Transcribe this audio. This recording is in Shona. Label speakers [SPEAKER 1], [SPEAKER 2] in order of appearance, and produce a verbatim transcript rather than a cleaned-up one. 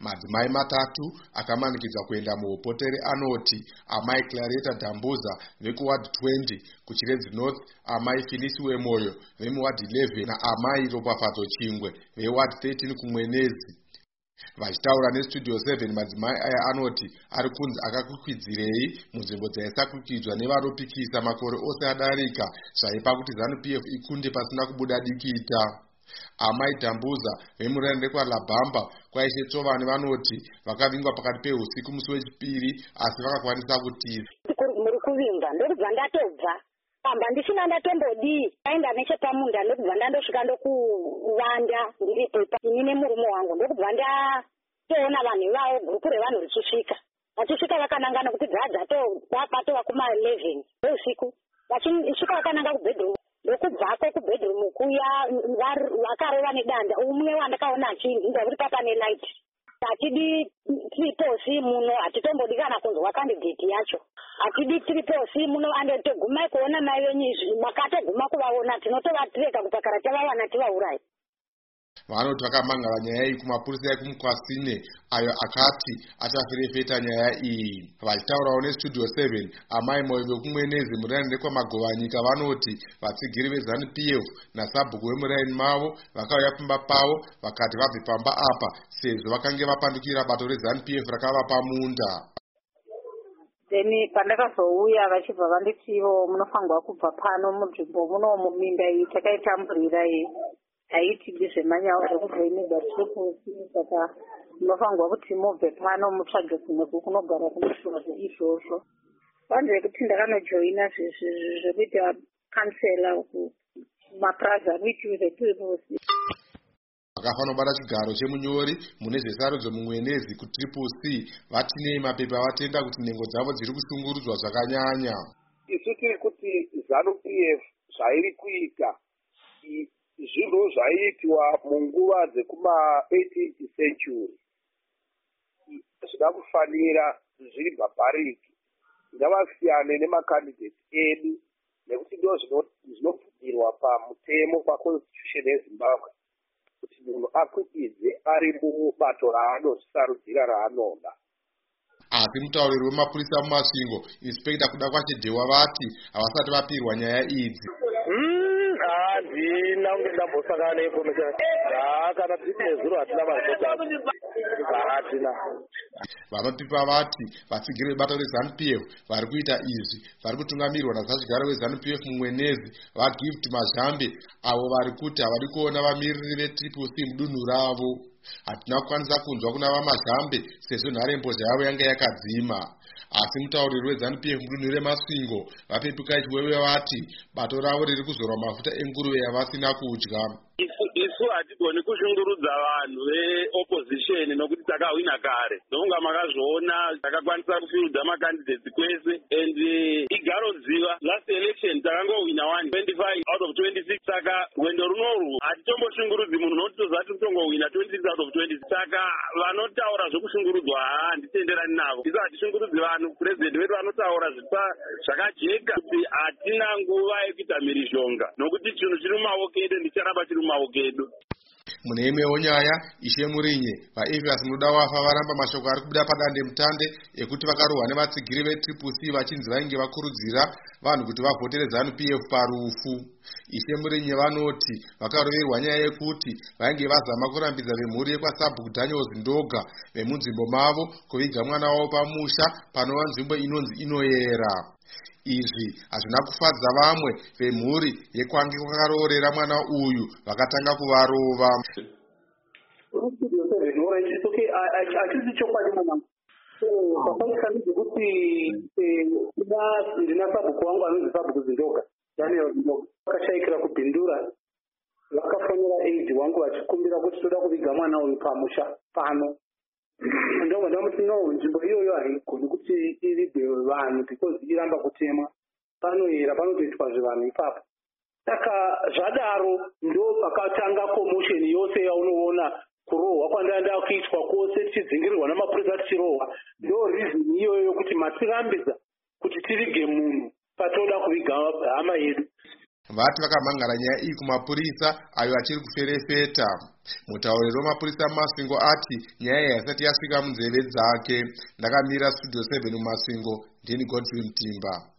[SPEAKER 1] Madzimai matatu akamanikidzwa kuenda muupotere anoti amai Claretta Dambuza vekuward twenty kuChiredzi North, amai Phyllis Wemoyo vemuward eleven naamai Ropafadzo Chingwe veward thirteen kuMwenezi. Vachitaura neStudio seven, madzimai aya anoti ari kunzi akakwikwidzirei munzvimbo dzaisakwikidzwa nevanopikisa makore ose adarika zvaipa kuti ZANU P F ikunde pasina kubuda dikita. Amai Dambuza vemurani rekwaLabhamba kwaishe Tsovani vanoti vakavingwa pakati peusiku musi wechipiri asi vakakwanisa kutiza.
[SPEAKER 2] Muri kuvingwa ndokubva ndatobva pamba ndisina ndatombodii aenda nechepamunda ndokubva ndandosvika ndokuvanda ndiripo inine murume wangu ndokubva ndatoona vanhu vavo gurupu revanhu richisvika vachisvika vakananga nokuti dzadzatova kuma eleven eusiku vachisvika vakananga kubhedroom ndokubvako kubhedroom kuya vakarova nedanda umwe wandakaona achinzinza kuti papa nelight hatidi tiriposi muno hatitombodi kana kunzwa kandidheti yacho hatidi tiriposi muno andotogumai kuona mai venyu izvi makatoguma kuvaona tinotovatireka kutakara tavawana tivaurayi.
[SPEAKER 1] Vanoti vakamangala nyaya iyi kumapurisa ekumukwasine ayo akati achafirefeta nyaya iyi. Vachitaurawo neStudio seven, amai Moyo vekumwenezi muraini rekwamagovanyika vanoti vatsigiri veZANU P F nasabhuku vemuraini mavo vakauya pamba pavo vakati vabve pamba apa sezvo vakange vapandukira bato reZANU P F rakavapa munda.
[SPEAKER 3] Deni pandakazouya vachibva vanditivo munofanirwa kubva pano munzvimbo muno muminda iyi takaitamburira iyi haitidi zvemanyawa zvekubvoinedza tiriposi saka munofanirwa kuti mubve pano mutsvage kumwe kunogara kunoshuva zveizvozvo. Vanze kuti ndakanojoina zvekuita kansela kumapraza kuitiwe zvetiriposi.
[SPEAKER 1] Vakafanira kubata chigaro chemunyori mune zvesarudzo mumwenezi kuTriple C vatinei mapepa vatenda kuti nhengo dzavo dziri kushungurudzwa zvakanyanya.
[SPEAKER 4] Isu tiri kuti ZANU P F zvairi kuita zvinhu zvaiitwa munguva dzekuma eighteenth century zvida kufanira zviri bhabhariki ngavasiyane nemakandidate edu nekuti ndo zvinobvumirwa pamutemo paconstitution yeZimbabwe kuti munhu akwikidze ari mubato raanozvisarudzira raanoda.
[SPEAKER 1] Asi mutauriri wemapurisa mumasvingo Inspector kuda kwache Dewa vati havasati vapirwa nyaya idzi.
[SPEAKER 5] Handina kunge ndambosangana neinformation kana tiri nezuro hatina mazota hatina.
[SPEAKER 1] Vanopipa vati vatsigiri vebato reZANU P F vari kuita izvi vari kutungamirwa nazachigaro weZANU P F mumwenezi vaGift Mazhambe avo vari kuti havadi kuona vamiriri veTriple C mudunhu ravo. Hatina kukwanisa kunzwa kuna vaMazhambe sezvo nharembozha yavo yanga yakadzima. Asi mutauriri weZANU P F mudunhu reMasvingo vapepuka chiwewe vati bato ravo riri kuzorwa mafuta enguruve yavasina kudya.
[SPEAKER 5] Isu hatigoni kushungurudza vanhu veopposition nokuti takahwina kare. Ndonga makazvoona takakwanisa kufirudza makandidates kwese and igarodziva last election takangohwina one twenty-five out of twenty-six saka rwendo runorwu hatitomboshungurudzi munhu nokuti tozati kutongohwina twenty-six out of twenty-six saka vanotaura zvokushungurudzwa handitenderani navo. Isu hatishungurudzi vanhu, president vedu vanotaura zvakajeka kuti hatina nguva yekuita mhirizhonga nokuti chinhu chiri mumaoko edu ndicharamba chiri mumaoko edu.
[SPEAKER 1] Mune imwewo nyaya, Ishe Murinye vaEvias munoda wafa varamba mashoko ari kubuda padande mutande ekuti vakarohwa nevatsigiri veTriple C vachinzi vainge vakurudzira vanhu kuti vavhotere ZANU P F parufu. Ishe Murinye vanoti vakaroverwa nyaya yekuti vainge vazama kurambidza vemhuri yekwasabhuku Daniel Ndoga vemunzvimbo mavo kuviga mwana wavo pamusha panova nzvimbo inonzi inoyera. Izvi hazvina kufadza vamwe vemhuri yekwange kwakaroorera mwana uyu vakatanga kuvarova.
[SPEAKER 6] Achisi chokwadi mama. Pakaikanidze kuti ndina sabhuku wangu anonzi Sabhuku Zindoga, Daniel Zindoga. Vakashaikira kupindura, vakafonera aid wangu vachikumbira kuti toda kuviga mwana uyu pamusha pano. Ndongo ndamuti no, nzvimbo iyoyo haigoni kuti ivige vanhu because iramba kutemwa. Panoyera panotoitwa zvevanhu ipapo. Saka zvadaro ndo pakatanga commotion yose yaunoona kurohwa kwandanda kuitwa kwose tichidzingirirwa namapurisa tichirohwa. Ndo reason iyoyo kuti matirambidza kuti tivige munhu patoda kuviga hama yedu.
[SPEAKER 1] vati vakamhangara nyaya iyi kumapurisa ayo achiri kuferefeta. Mutauriro wemapurisa muMasvingo ati nyaya iyi haisati yasvika munzeve dzake. Ndakamira studio seven muMasvingo, ndini Godfrey Mutimba.